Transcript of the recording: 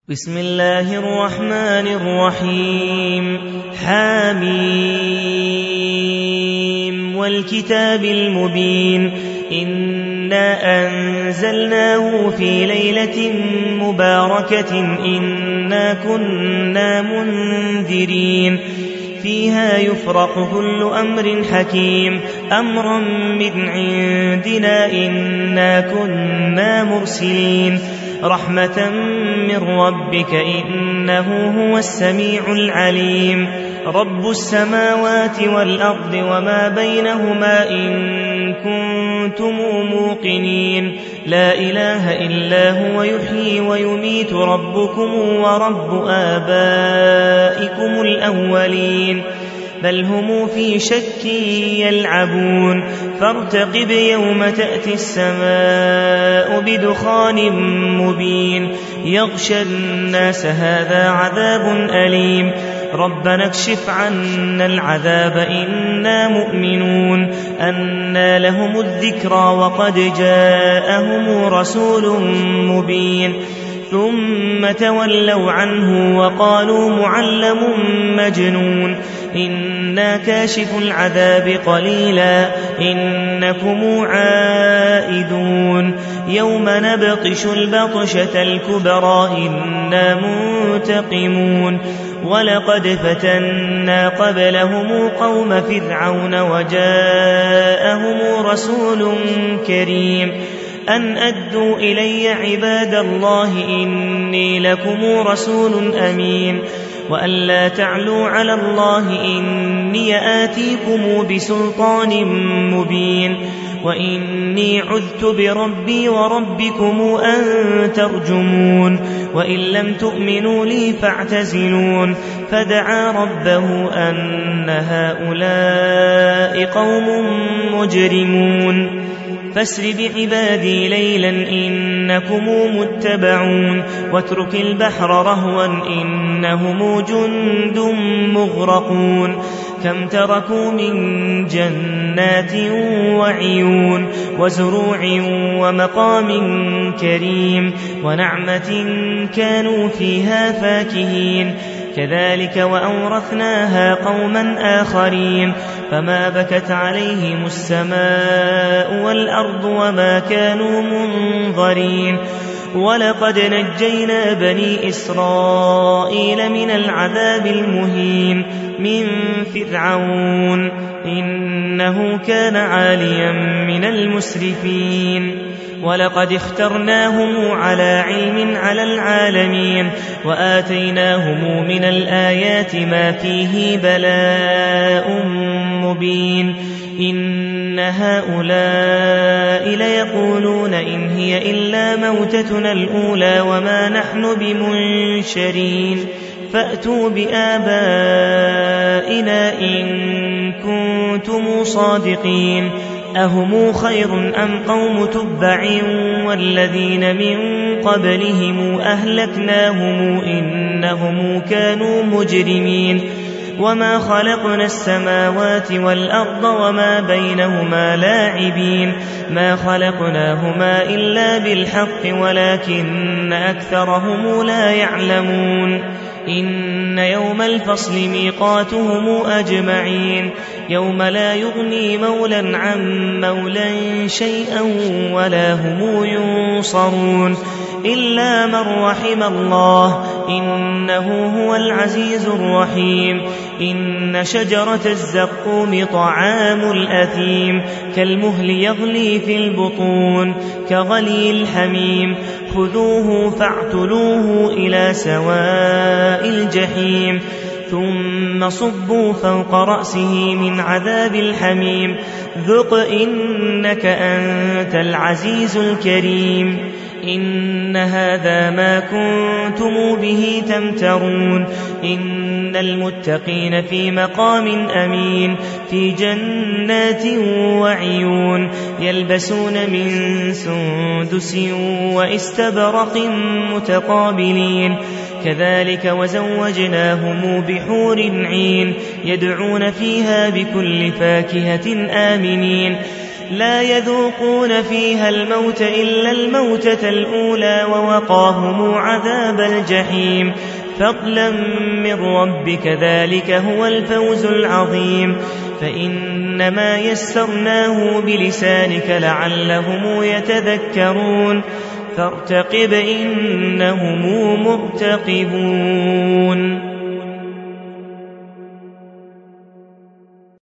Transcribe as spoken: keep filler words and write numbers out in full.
بسم الله الرحمن الرحيم حميم والكتاب المبين إنا أنزلناه في ليلة مباركة إنا كنا منذرين فيها يفرق كل أمر حكيم أمرا من عندنا إنا كنا مرسلين رحمة من ربك إنه هو السميع العليم رب السماوات والأرض وما بينهما إن كنتم موقنين لا إله إلا هو يحيي ويميت ربكم ورب آبائكم الأولين بل هم في شك يلعبون فارتقب يوم تأتي السماء بدخان مبين يغشى الناس هذا عذاب أليم ربنا اكشف عنا العذاب إنا مؤمنون أنى لهم الذكرى وقد جاءهم رسول مبين ثم تولوا عنه وقالوا معلم مجنون إنا كاشف العذاب قليلا إنكم عائدون يوم نبطش البطشة الكبرى إنا منتقمون ولقد فتنا قبلهم قوم فرعون وجاءهم رسول كريم أن أدوا إلي عباد الله إني لكم رسول أمين وأن لا تعلوا على الله إني آتيكم بسلطان مبين وإني عذت بربي وربكم أن ترجمون وإن لم تؤمنوا لي فاعتزلون فدعا ربه أن هؤلاء قوم مجرمون فاسر بعبادي ليلا إنكم متبعون واترك البحر رهوا إنهم جند مغرقون كم تركوا من جنات وعيون وزروع ومقام كريم ونعمة كانوا فيها فاكهين كذلك وأورثناها قوما آخرين فما بكت عليهم السماء والأرض وما كانوا منظرين ولقد نجينا بني إسرائيل من العذاب المهين من فرعون إنه كان عاليا من المسرفين ولقد اخترناهم على علم على العالمين وآتيناهم من الآيات ما فيه بلاء مبين إن هؤلاء ليقولون إن هي إلا موتتنا الأولى وما نحن بمنشرين فأتوا بآبائنا إن كنتم صادقين أهم خير أم قوم تبع والذين من قبلهم أهلكناهم إنهم كانوا مجرمين وما خلقنا السماوات والأرض وما بينهما لاعبين ما خلقناهما إلا بالحق ولكن أكثرهم لا يعلمون إن يوم الفصل ميقاتهم أجمعين يوم لا يغني مولا عن مولا شيئا ولا هم ينصرون إلا من رحم الله إنه هو العزيز الرحيم إن شجرة الزقوم طعام الأثيم كالمهل يغلي في البطون كغلي الحميم خذوه فاعتلوه إلى سواء الجحيم ثم صبوا فوق رأسه من عذاب الحميم ذق إنك أنت العزيز الكريم إن هذا ما كنتم به تمترون إن المتقين في مقام أمين في جنات وعيون يلبسون من سندس واستبرق متقابلين كذلك وزوجناهم بحور عين يدعون فيها بكل فاكهة آمنين لا يذوقون فيها الموت إلا الموتة الأولى ووقاهم عذاب الجحيم فضلا من ربك ذلك هو الفوز العظيم فإنما يسرناه بلسانك لعلهم يتذكرون فارتقب إنهم مرتقبون